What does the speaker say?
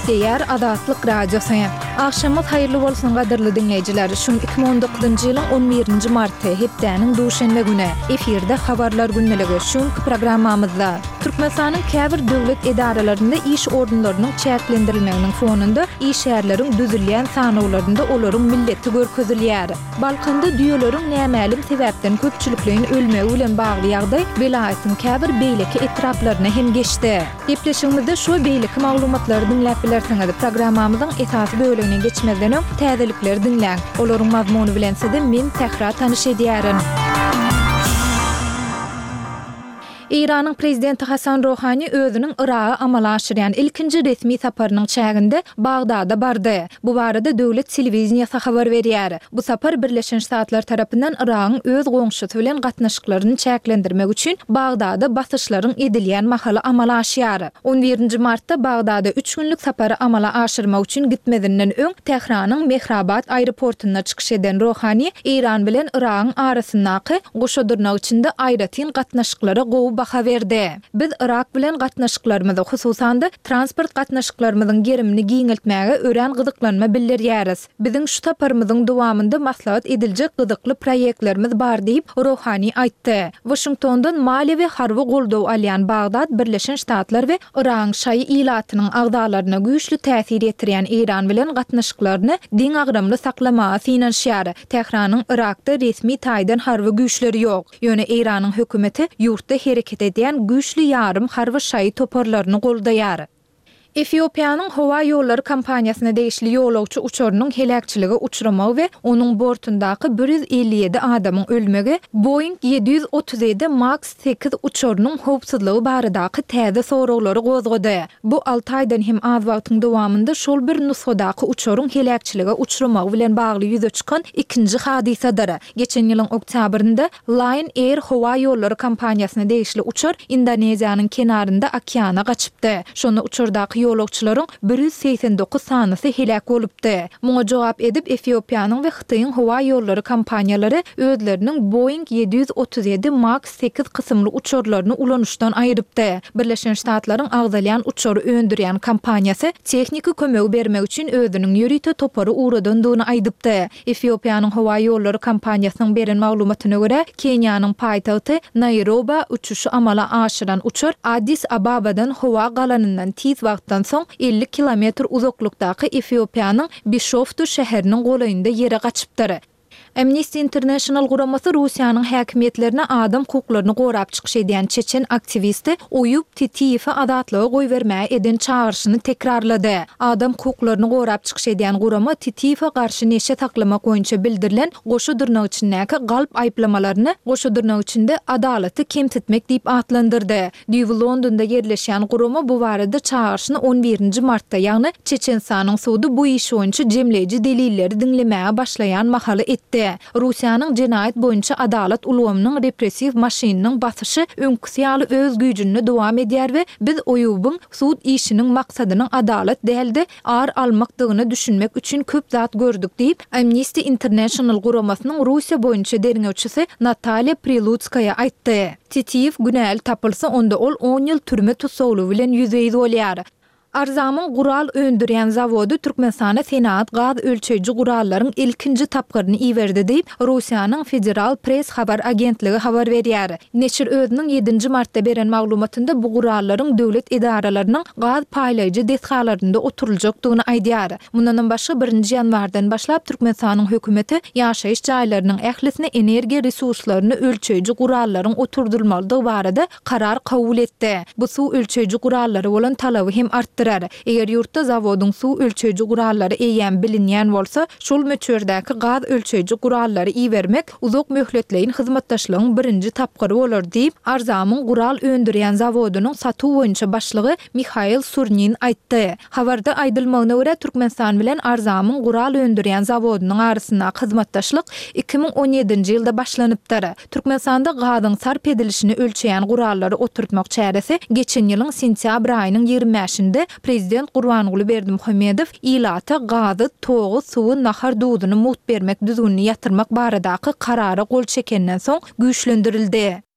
Diğer Adatlyk Radiosu. Akşamyz hayırly bolsun gadyrly dinleýijiler. Şu 2019-njy ýylyň 11-nji marty hepdäniň duşanbe güni efirde habarlar günneligi şu programmamyzda Türkmenistanyň käbir döwlet edaralaryny iş ordunlarynyň çäklendirilmeginiň fonunda iş ýerleriň düzülýän sanawlarynda olaryň milleti görkezilýär. Balkanda düýeleriň nämälim sebäpden köpçülikligiň ölmegi bilen bagly ýagdaý vilayatyň käbir beýleki etraplaryna hem geçdi. Gepleşigimizde şu beýleki maglumatlary dinläp bilersiňiz. Programmamyzyň esasy bölümine geçmezden öň täzelikleri dinläň. Olaryň mazmuny bilense-de men tährar tanyş edýärin. İran'ın prezidenti Hasan Rohani özünün Irak'a amala aşyrýan ilkinji resmi saparynyň çäginde Bagdada bardy. Bu barada döwlet telewizionyasy habar berýär. Bu sapar Birleşen Ştatlar tarapyndan Irak'yň öz goňşusy bilen gatnaşyklaryny çäklendirmek üçin Bagdada basyşlaryň edilýän mahaly amala aşýar. 11-nji martda Bagdada 3 günlük sapary amala aşyrmak üçin gitmedinden öň Tehranyň Mehrabat aeroportuna çykyş eden Rohani İran bilen Irak'yň arasyndaky goşadyrnak içinde aýratyn gatnaşyklary gowy baha berdi. Biz Irak bilen gatnaşyklarymyzy, hususanda transport gatnaşyklarymyzyň gerimini giňeltmäge ören gyzyklanma bildirýäris. Biziň şu taparymyzyň dowamynda maslahat ediljek gyzykly proýektlerimiz bar diýip Rohani aýtdy. Washingtondan mali we harby goldaw alýan Bagdad, Birleşen Ştatlar we Iran şaý ilatynyň agdalaryna güýçli täsir etdirýän İran bilen gatnaşyklaryny diň agramly saklamagy finansiýar. Tehranyň Irakda resmi taýdan harby güýçleri ýok. Ýöne İranyň hökümeti ýurtda hareket edýän güýçli ýarym harby şaý toparlaryny goldaýar. Etiopiýanyň howa ýolları kampaniýasyna degişli ýolagçy uçurynyň helakçyligi uçurmagy we onuň bortundaky 157 adamyň ölmegi Boeing 737 Max 8 uçurynyň howpsuzlygy baradaky täze soraglary gozgady. Bu 6 aýdan hem az wagtyň dowamynda şol bir nusxadaky uçuryň helakçyligi uçurmagy bilen bagly ýüze çykan ikinji hadisadyr. Geçen ýylyň oktýabrynda Lion Air howa ýolları kampaniýasyna degişli uçur Indoneziýanyň kenarynda okeana gaçypdy. Şonu uçurdaky ýolagçylaryň 189 sanysy helak bolupdy. Muňa jogap edip Etiopiýanyň we Hytaýyň howa ýolları kampaniýalary özleriniň Boeing 737 Max 8 kysymly uçurlaryny ulanuşdan aýrypdy. Birleşen Ştatlaryň agdalýan uçury öndürýän kampaniýasy tehnik kömek bermek üçin özüniň ýörite topary uradandygyny aýdypdy. Etiopiýanyň howa ýolları kampaniýasynyň beren maglumatyna görä, Kenýanyň paýtagty Nairobi uçuşy amala aşyran uçur Addis Ababa'dan howa galanyndan tiz wagtdan soň 50 kilometr uzaklykdaky Etiopiýanyň Bishoftu şäheriniň golayynda ýere gaçypdyr. Amnesty International guramasy Russiýanyň häkimetlerine adam hukuklaryny gorap çykyş edýän çeçen aktivisti Oyub Titiýewi azatlyga goý bermäge eden çağrışyny tekrarlady. Adam hukuklaryny gorap çykyş edýän gurama Titiýewe garşy neşe taklamak boýunça bildirilen goşadyrnak içindäki galp aýplamalaryny goşadyrnak içinde adalaty kemsitmek diýip atlandyrdy. Diýip Londonda yerleşýän gurama bu barada çağrışyny 11-nji martda, ýagny Çeçenistanyň sudy bu iş boýunça jemleýiji delilleri dinlemäge başlaýan mahaly etdi. Russiýanyň jenaýat boýunça adalat ulgamynyň repressiw maşinynyň basyşy öňküsýaly öz güýjüni dowam edýär we biz Oyubyň sud işiniň maksadynyň adalat däldi ar almakdygyny düşünmek üçin köp zat gördük diýip Amnesty International guramasynyň Russiýa boýunça derňewçisi Natalia Prilutskaya aýtdy. Titiýew günäl tapylsa onda ol 10 ýyl türme tutsaglygy bilen ýüzeýi bolýar. Arzamyň gural öndürýän zawody Türkmenistana Senat gaz ölçeýiji gurallaryň ilkinji tapgyryny iýerdi diýip Russiýanyň Federal Press habar agentligi habar berýär. Neşir özüniň 7-nji martda beren maglumatynda bu gurallaryň döwlet edaralarynyň gaz paýlaýjy desgalarynda oturuljakdygyny aýdýar. Mundan başga 1-nji ýanwardan başlap Türkmenistanyň hökümeti ýaşaýyş jaýlarynyň ählisine energiýa resurslaryny ölçeýiji gurallaryň oturdurulmalydygy barada karar kabul etdi. Bu su ölçeýiji gurallary bolan talaby hem artdy. Eger ýurtda zawodyň suw ölçeýiji gurallary eýen bilinýän bolsa, şol möçürdäki gaz ölçeýiji gurallary iýermek uzak möhletleýin hyzmatdaşlygyň birinji tapgyry bolar diýip Arzamyň gural öndürýän zawodynyň satuw boýunça başlygy Mikhail Surnin aýtdy. Habarda aýdylmagyna görä Türkmenistan bilen Arzamyň gural öndürýän zawodynyň arasynda hyzmatdaşlyk 2017-nji ýylda başlanypdyr. Türkmenistanda gazyň sarp edilişini ölçeýän gurallary oturtmak çäresi geçen ýylyň sentýabr aýynyň 25-nde Prezident Gurbanuly Berdimuhammedow ilata gazy, togy, suwy, nahar duduny mut bermek düzgünni ýatyrmak baradaky karara gol çekenden soň güýçlendirildi.